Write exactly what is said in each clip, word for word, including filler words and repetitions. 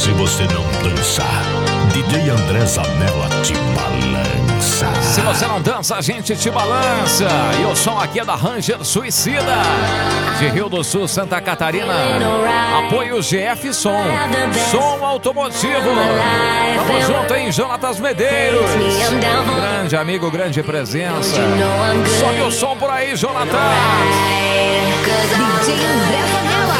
Se você não dançar, D J André Zanella te balança. Se você não dança, a gente te balança. E o som aqui é da Ranger Suicida, de Rio do Sul, Santa Catarina. Apoio G F Som, som automotivo. Tamo junto, hein, Jonatas Medeiros. Grande amigo, grande presença. Sobe o som por aí, Jonatas. D J André Zanella.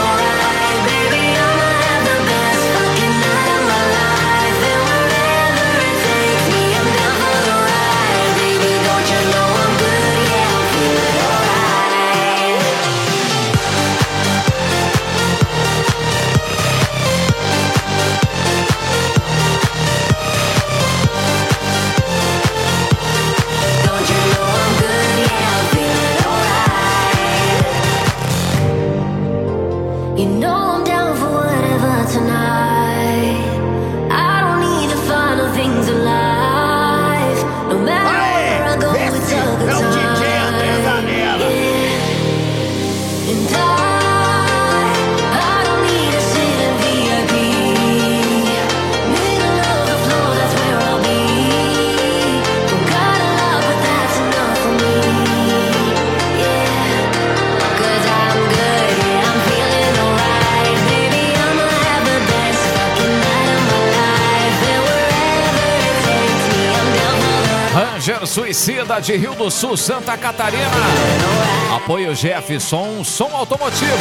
Suicida de Rio do Sul, Santa Catarina. Apoio G F Som, som automotivo.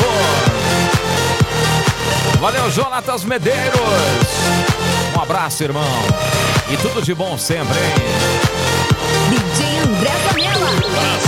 Valeu, Jonatas Medeiros. Um abraço, irmão. E tudo de bom sempre, hein? D J André Zanella.